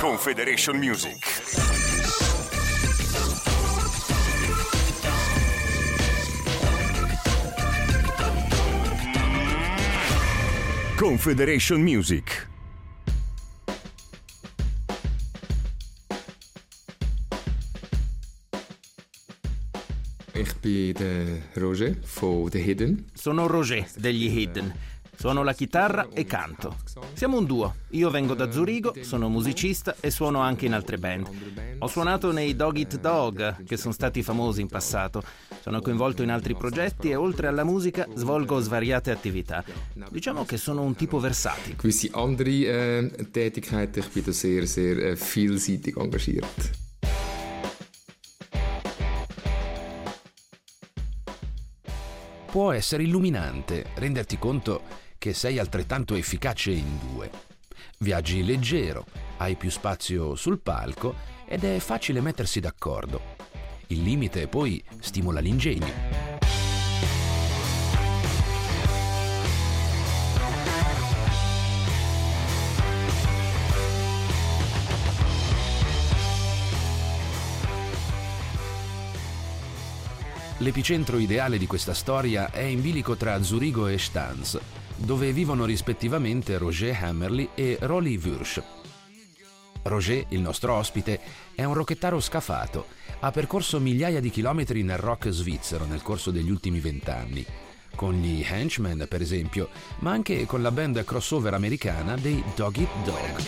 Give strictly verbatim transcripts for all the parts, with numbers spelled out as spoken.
Confederation Music. Confederation Music. Ich bin der Roger von The Hidden. Sono Roger degli Hidden. Suono la chitarra e canto. Siamo un duo. Io vengo da Zurigo, sono musicista e suono anche in altre band. Ho suonato nei Dog Eat Dog, che sono stati famosi in passato. Sono coinvolto in altri progetti e oltre alla musica svolgo svariate attività. Diciamo che sono un tipo versatile. Gewisse andere äh, Tätigkeiten, ich bin da sehr, sehr äh, vielseitig engagiert. Può essere illuminante renderti conto che sei altrettanto efficace in due. Viaggi leggero, hai più spazio sul palco ed è facile mettersi d'accordo. Il limite poi stimola l'ingegno. L'epicentro ideale di questa storia è in bilico tra Zurigo e Stans, dove vivono rispettivamente Roger Hammerly e Rolly Wursch. Roger, il nostro ospite, è un rockettaro scafato. Ha percorso migliaia di chilometri nel rock svizzero nel corso degli ultimi vent'anni, con gli Henchmen per esempio, ma anche con la band crossover americana dei Dog Eat Dog.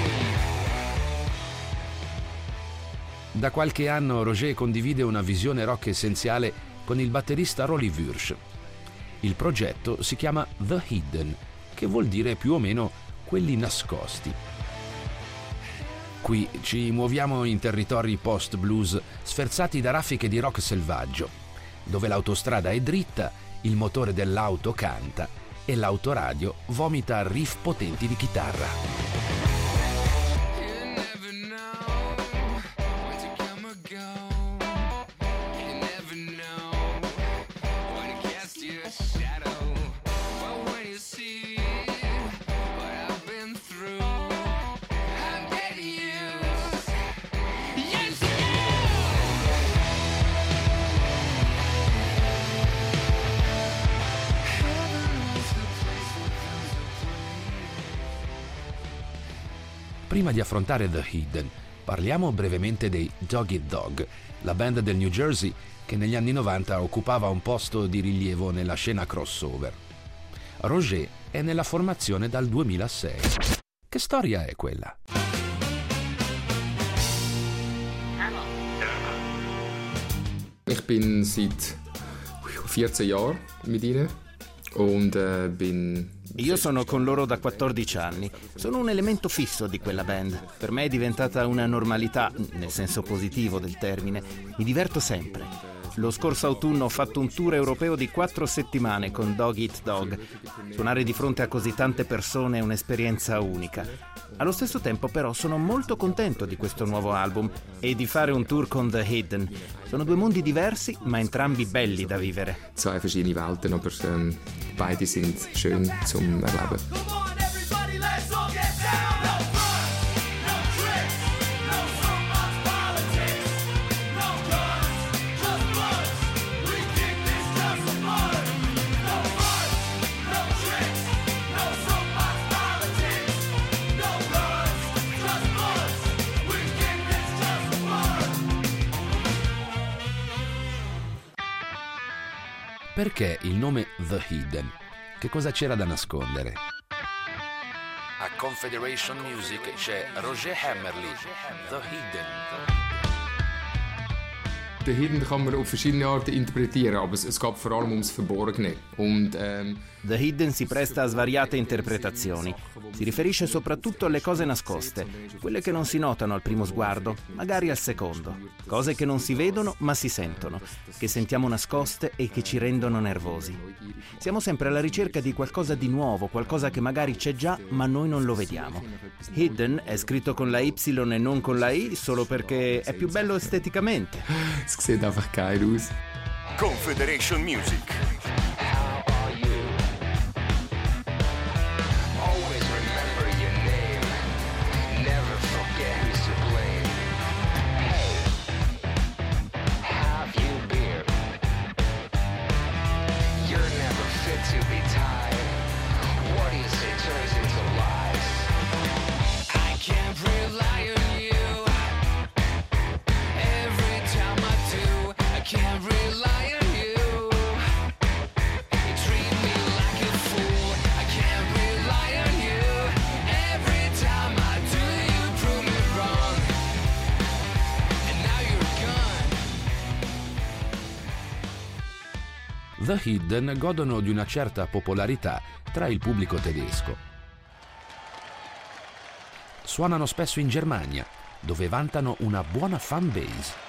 Da qualche anno Roger condivide una visione rock essenziale con il batterista Rolly Wursch. Il progetto si chiama The Hidden, che vuol dire più o meno quelli nascosti. Qui ci muoviamo in territori post-blues sferzati da raffiche di rock selvaggio, dove l'autostrada è dritta, il motore dell'auto canta e l'autoradio vomita riff potenti di chitarra. Prima di affrontare The Hidden, parliamo brevemente dei Dog Eat Dog, la band del New Jersey che negli anni novanta occupava un posto di rilievo nella scena crossover. Roger è nella formazione dal duemilasei. Che storia è quella? Ich bin seit vierzehn Jahren mit ihnen und äh, bin Io sono con loro da quattordici anni. Sono un elemento fisso di quella band. Per me è diventata una normalità, nel senso positivo del termine. Mi diverto sempre. Lo scorso autunno ho fatto un tour europeo di quattro settimane con Dog Eat Dog. Suonare di fronte a così tante persone è un'esperienza unica. Allo stesso tempo però sono molto contento di questo nuovo album e di fare un tour con The Hidden. Sono due mondi diversi, ma entrambi belli da vivere. Zwei verschiedene Welten, aber ähm, beide sind schön zum Erleben. Perché il nome The Hidden? Che cosa c'era da nascondere? A Confederation Music c'è Roger Hammerly, The Hidden. The Hidden kann man auf verschiedene Arten interpretieren, aber es, es geht vor allem ums Verborgene. Und, ähm, The Hidden si presta a svariate interpretazioni. Si riferisce soprattutto alle cose nascoste, quelle che non si notano al primo sguardo, magari al secondo. Cose che non si vedono ma si sentono, che sentiamo nascoste e che ci rendono nervosi. Siamo sempre alla ricerca di qualcosa di nuovo, qualcosa che magari c'è già ma noi non lo vediamo. Hidden è scritto con la Y e non con la I solo perché è più bello esteticamente. Es sieht einfach geil aus. Confederation Music. Always remember your name, never forget. The Hidden godono di una certa popolarità tra il pubblico tedesco. Suonano spesso in Germania, dove vantano una buona fan base.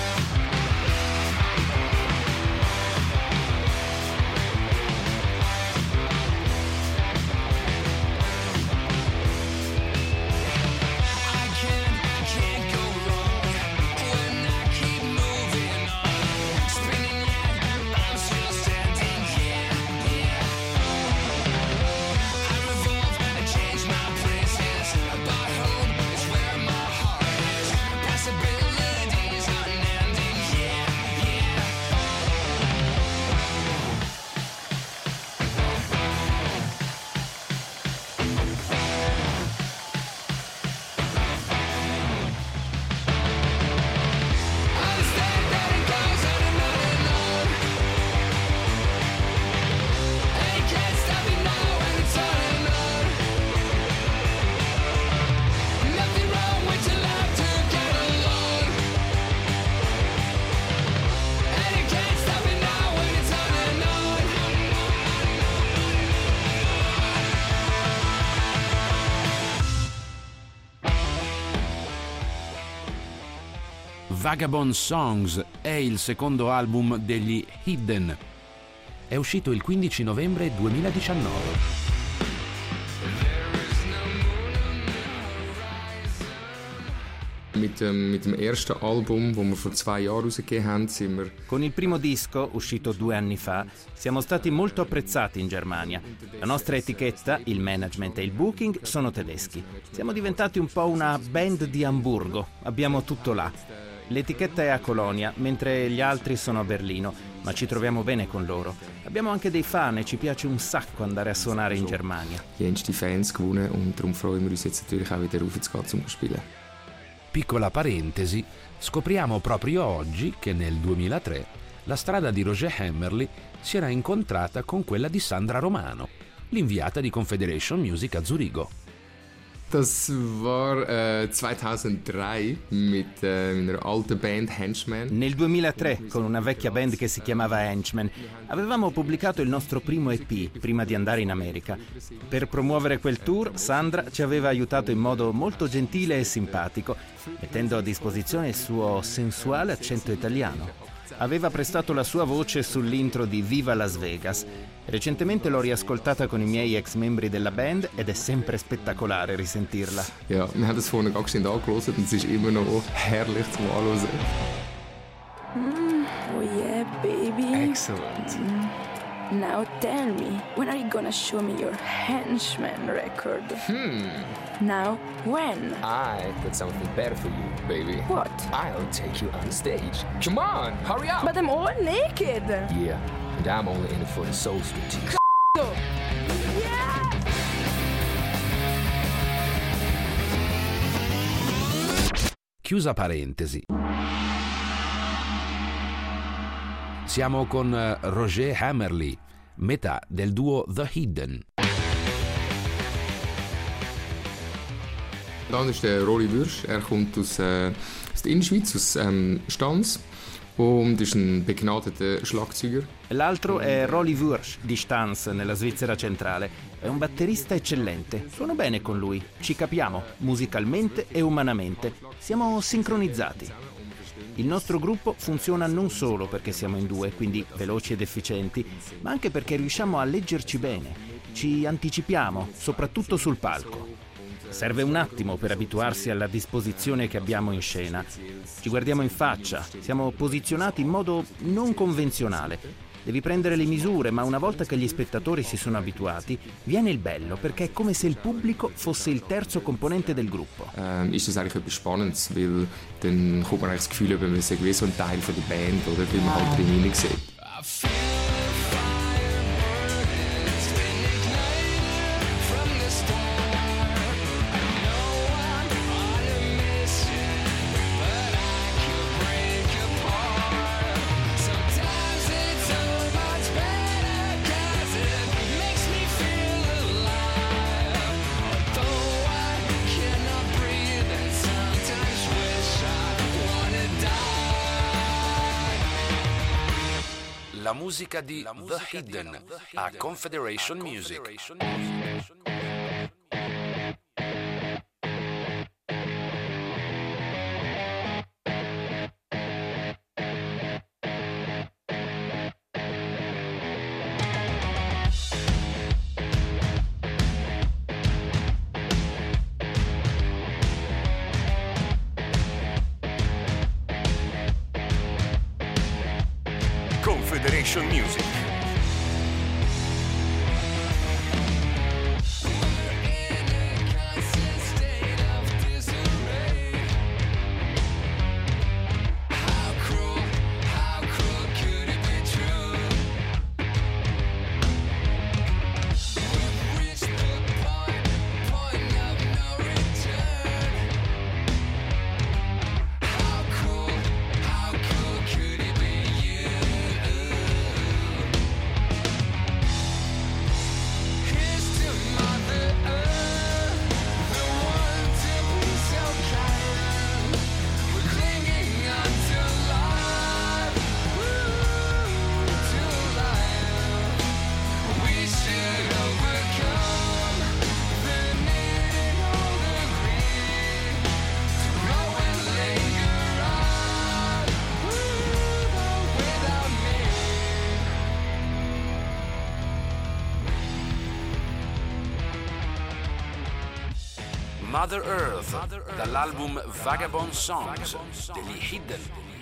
Vagabond Songs è il secondo album degli Hidden. È uscito il quindici novembre duemiladiciannove. Mit, ähm, mit dem ersten Album, das wir vor zwei Jahren rausgegeben haben, sind wir... Con il primo disco, uscito due anni fa, siamo stati molto apprezzati in Germania. La nostra etichetta, il management e il booking sono tedeschi. Siamo diventati un po' una band di Amburgo. Abbiamo tutto là. L'etichetta è a Colonia, mentre gli altri sono a Berlino, ma ci troviamo bene con loro. Abbiamo anche dei fan e ci piace un sacco andare a suonare in Germania. Jenste Fans gewonnen und darum freuen wir uns jetzt natürlich auch wieder raufzugehen zum Spielen. Piccola parentesi, scopriamo proprio oggi che nel duemilatré la strada di Roger Hammerly si era incontrata con quella di Sandra Romano, l'inviata di Confederation Music a Zurigo. Das war äh, zweitausenddrei mit äh, einer alten Band Henchman. Nel duemilatré, con una vecchia band che si chiamava Henchman, avevamo pubblicato il nostro primo E P prima di andare in America. Per promuovere quel tour, Sandra ci aveva aiutato in modo molto gentile e simpatico, mettendo a disposizione il suo sensuale accento italiano. Aveva prestato la sua voce sull'intro di Viva Las Vegas. Recentemente l'ho riascoltata con i miei ex membri della band ed è sempre spettacolare risentirla. Ja, wir haben das vorhin ganz schnell angehört und es ist immer noch herrlich zum Anhören. Mm, oh yeah, baby. Excellent. Mm. Now tell me, when are you gonna show me your Henchman record? Hmm. Now, when? I got something better for you, baby. What? I'll take you on stage. Come on, hurry up. But I'm all naked. Yeah, and I'm only in it for the soul striptease. Yeah! Chiusa parentesi. Siamo con Roger Hammerly, metà del duo The Hidden. Dann ist der Rolli Würsch. Er kommt aus, äh, aus der Innerschweiz, aus ähm, Stans und ist ein begnadeter Schlagzeuger. L'altro è Rolli Würsch di Stans, nella Svizzera centrale. È un batterista eccellente. Suono bene con lui. Ci capiamo, musicalmente e umanamente. Siamo sincronizzati. Il nostro gruppo funziona non solo perché siamo in due, quindi veloci ed efficienti, ma anche perché riusciamo a leggerci bene. Ci anticipiamo, soprattutto sul palco. Serve un attimo per abituarsi alla disposizione che abbiamo in scena. Ci guardiamo in faccia, siamo posizionati in modo non convenzionale. Devi prendere le misure, ma una volta che gli spettatori si sono abituati, viene il bello, perché è come se il pubblico fosse il terzo componente del gruppo. Ähm, ist das eigentlich etwas Spannendes, weil dann kommt man eigentlich das Gefühl, man ist wie so ein Teil von der Band, oder wie man halt drin hinein sieht. la musica di The Hidden a Confederation Music. Confederation Music. Mother Earth, dall'album Vagabond Songs degli Hidden.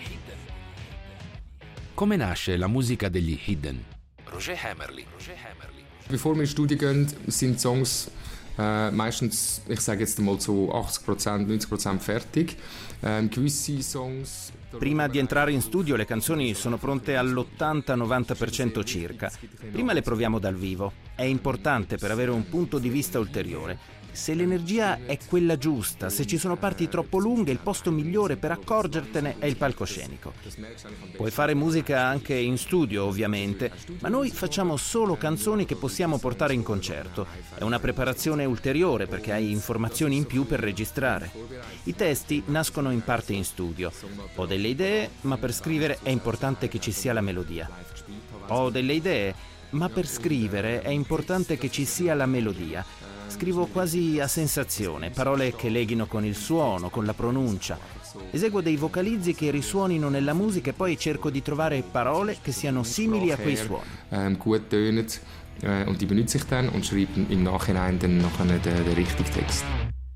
Come nasce la musica degli Hidden? Roger Hammerly. Bevor wir in die Studie gehen, sind Songs äh, meistens, ich sage jetzt mal so achtzig Prozent, neunzig Prozent fertig. Ähm, gewisse Songs... Prima di entrare in studio le canzoni sono pronte all'ottanta novanta per cento circa. Prima le proviamo dal vivo. È importante per avere un punto di vista ulteriore. Se l'energia è quella giusta, se ci sono parti troppo lunghe, il posto migliore per accorgertene è il palcoscenico. Puoi fare musica anche in studio, ovviamente, ma noi facciamo solo canzoni che possiamo portare in concerto. È una preparazione ulteriore perché hai informazioni in più per registrare. I testi nascono in parte in studio. Ho delle idee, ma per scrivere è importante che ci sia la melodia. Ho delle idee, ma per scrivere è importante che ci sia la melodia. Scrivo quasi a sensazione, parole che leghino con il suono, con la pronuncia. Eseguo dei vocalizzi che risuonino nella musica e poi cerco di trovare parole che siano simili a quei suoni. Ähm, gut tönen äh, und die benutze ich dann und schreibe im Nachhinein dann nachher den, den richtigen Text.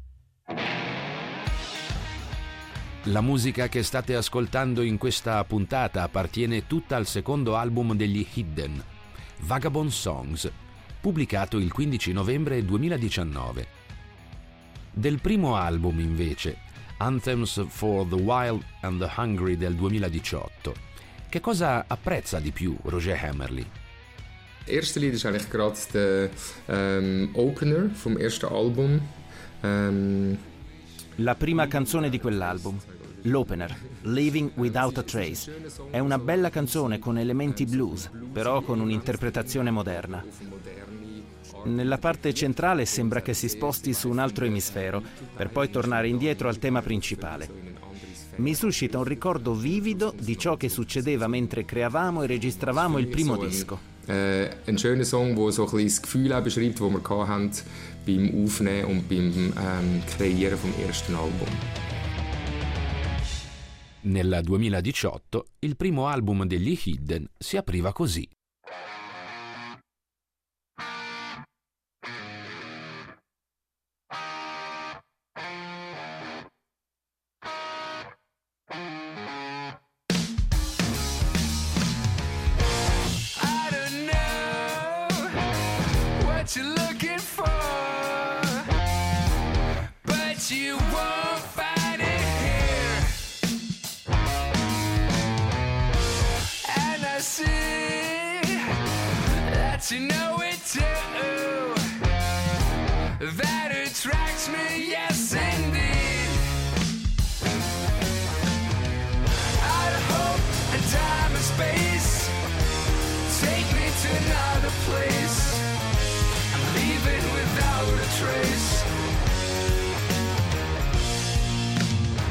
La musica che state ascoltando in questa puntata appartiene tutta al secondo album degli Hidden, Vagabond Songs, pubblicato il quindici novembre duemiladiciannove. Del primo album, invece, Anthems for the Wild and the Hungry del duemiladiciotto, che cosa apprezza di più Roger Hammerly? Das erste Lied ist eigentlich gerade der ähm, Opener vom ersten Album. Ähm, La prima canzone di quell'album, l'opener, Living Without a Trace, è una bella canzone con elementi blues, però con un'interpretazione moderna. Nella parte centrale sembra che si sposti su un altro emisfero, per poi tornare indietro al tema principale. Mi suscita un ricordo vivido di ciò che succedeva mentre creavamo e registravamo il primo disco. Äh, ein schöner Song, der so ein bisschen das Gefühl auch beschreibt, das wir hatten beim Aufnehmen und beim ähm, Kreieren vom ersten Album. Nel duemiladiciotto il primo album degli Hidden si apriva così. You're looking for, but you won't find it here. And I see that you know it too. That attracts me, yes indeed. Out of hope and time and space, take me to another place. Leaving without a trace.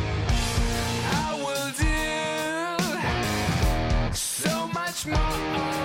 I will do so much more.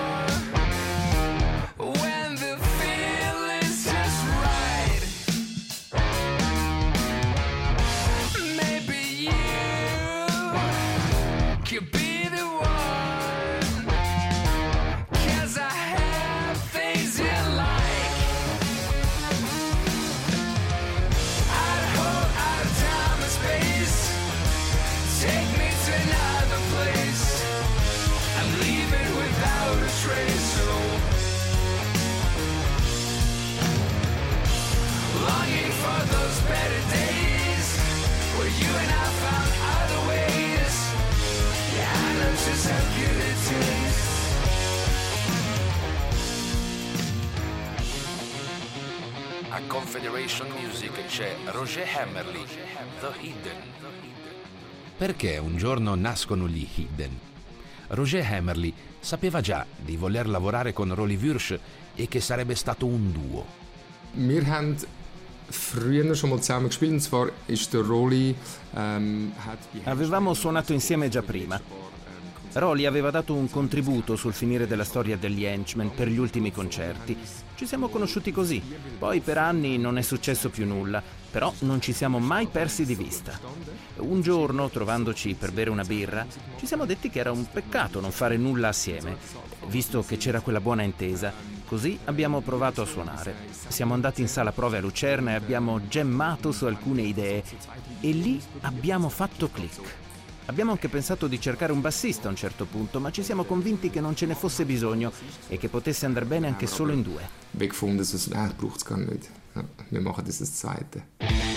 A Confederation Music c'è Roger Hammerly, The Hidden. Perché un giorno nascono gli Hidden? Roger Hammerly sapeva già di voler lavorare con Rolly Wursch e che sarebbe stato un duo. Wir haben früher schon mal zusammen gespielt, und zwar ist der Rolly ähm, hat die Avevamo suonato insieme già prima. Rolly aveva dato un contributo sul finire della storia degli Henchmen per gli ultimi concerti. Ci siamo conosciuti così. Poi per anni non è successo più nulla, però non ci siamo mai persi di vista. Un giorno, trovandoci per bere una birra, ci siamo detti che era un peccato non fare nulla assieme, visto che c'era quella buona intesa. Così abbiamo provato a suonare. Siamo andati in sala prove a Lucerna e abbiamo gemmato su alcune idee. E lì abbiamo fatto click. Abbiamo anche pensato di cercare un bassista a un certo punto, ma ci siamo convinti che non ce ne fosse bisogno e che potesse andare bene anche solo in due. weggefunden, dass es, ah, braucht es gar nicht. Ja, wir machen das als Zweite.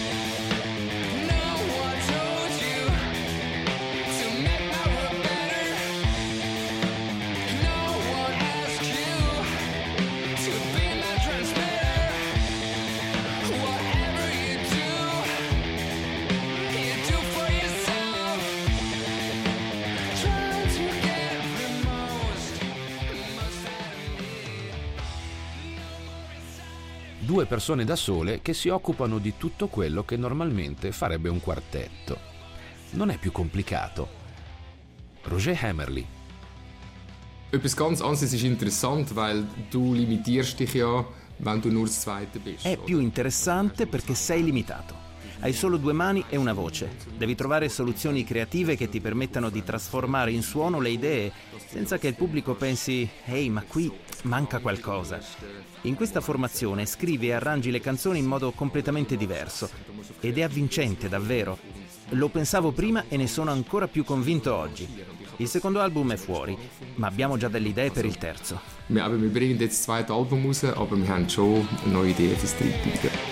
Due persone da sole che si occupano di tutto quello che normalmente farebbe un quartetto. Non è più complicato. Roger Hammerly. Etwas ganz anderes ist interessant, weil du limitierst dich ja, wenn du nur das Zweite bist. È più interessante perché sei limitato. Hai solo due mani e una voce. Devi trovare soluzioni creative che ti permettano di trasformare in suono le idee senza che il pubblico pensi «Ehi, ma qui manca qualcosa». In questa formazione scrivi e arrangi le canzoni in modo completamente diverso ed è avvincente, davvero. Lo pensavo prima e ne sono ancora più convinto oggi. Il secondo album è fuori, ma abbiamo già delle idee per il terzo. Wir, aber wir bringen jetzt das zweite Album raus, aber wir haben schon eine neue Idee für das dritte.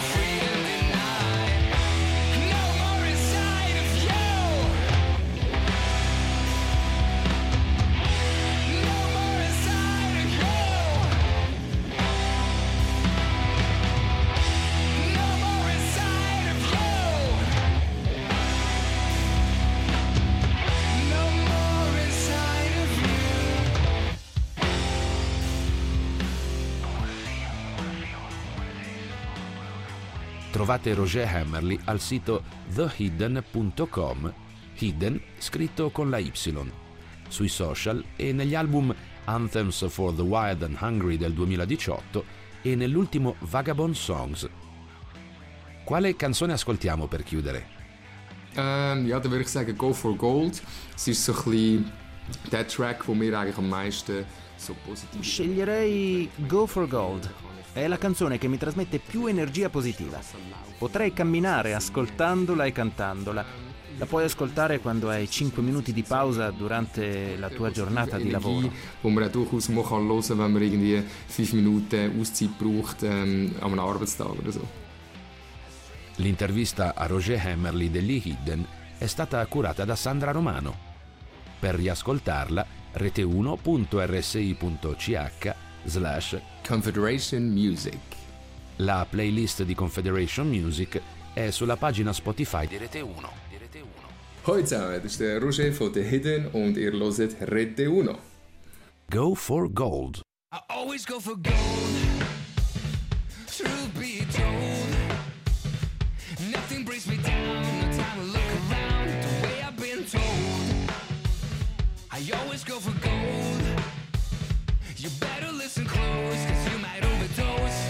Trovate Roger Hammerly al sito the hidden punto com, Hidden scritto con la Y, sui social e negli album Anthems for the Wild and Hungry del duemiladiciotto e nell'ultimo Vagabond Songs. Quale canzone ascoltiamo per chiudere? Ähm, ja, dann würde ich sagen Go for Gold. Es ist so ein bisschen der Track, wo mir eigentlich am meisten so positiv... Sceglierei Go for Gold. È la canzone che mi trasmette più energia positiva. Potrei camminare ascoltandola e cantandola. La puoi ascoltare quando hai cinque minuti di pausa durante la tua giornata di lavoro. Wo man auch durchaus mal hören kann, wenn man irgendwie fünf Minuten Auszeit braucht ähm, an einem Arbeitstag oder so. L'intervista a Roger Hammerly degli Hidden è stata curata da Sandra Romano. Per riascoltarla, rete uno punto r s i punto c h slash Confederation Music. La playlist di Confederation Music è sulla pagina Spotify di Rete uno. Di Rete uno. Hallo zusammen, das ist der Roger von The Hidden und ihr hört Rete Uno. Go for Gold. I always go for gold. Truth be told, nothing brings me down. No time to look around the way I've been told. I always go for gold. You better listen close, cause you might overdose.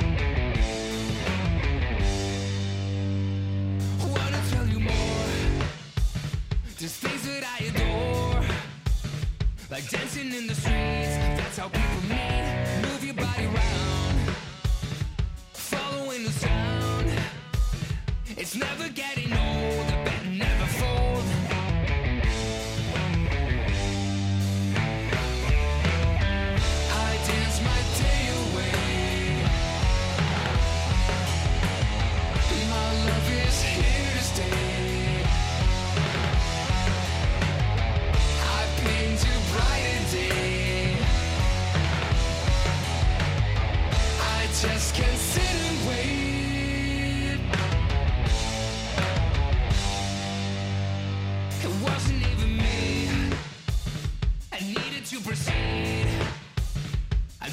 Wanna tell you more, there's things that I adore, like dancing in the streets, that's how people meet. Move your body around, following the sound. It's never getting old, the bet never fold. I dance my day away. My love is here to stay. I paint a brighter day. I just can't sit and wait.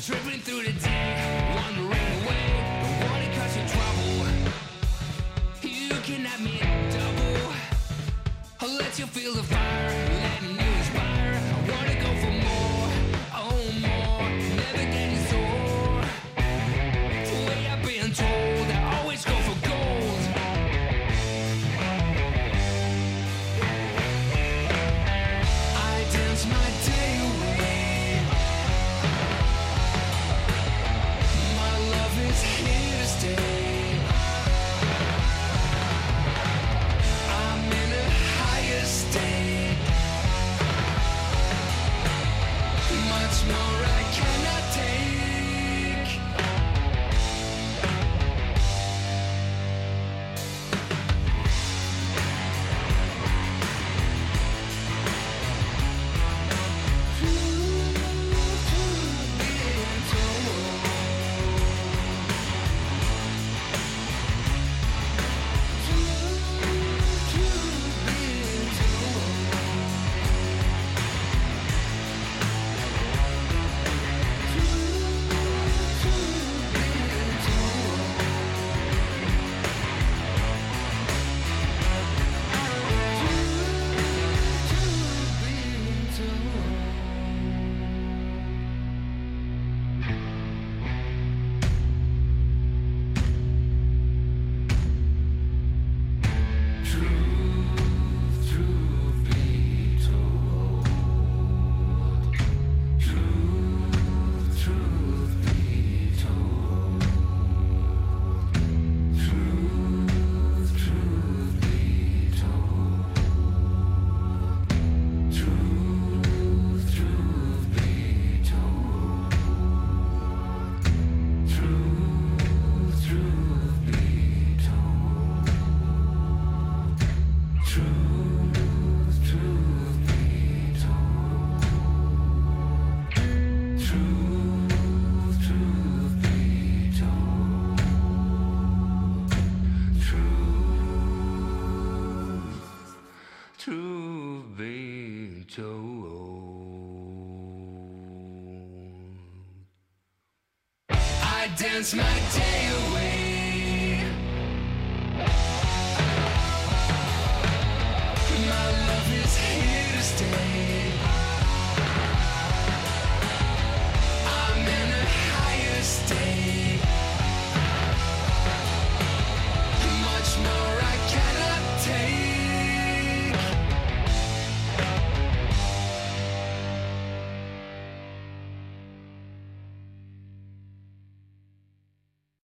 tripping through the day, wandering away, don't wanna cause you trouble. You can have me double. I'll let you feel the fire, letting you inspire. I wanna go for more, oh more, never getting sore. The way I've been told, I always go for gold. I dance my day away. My love is here to stay. I'm in a higher state. Much more I cannot take. Truth be told, I dance my day away. My love is here to stay.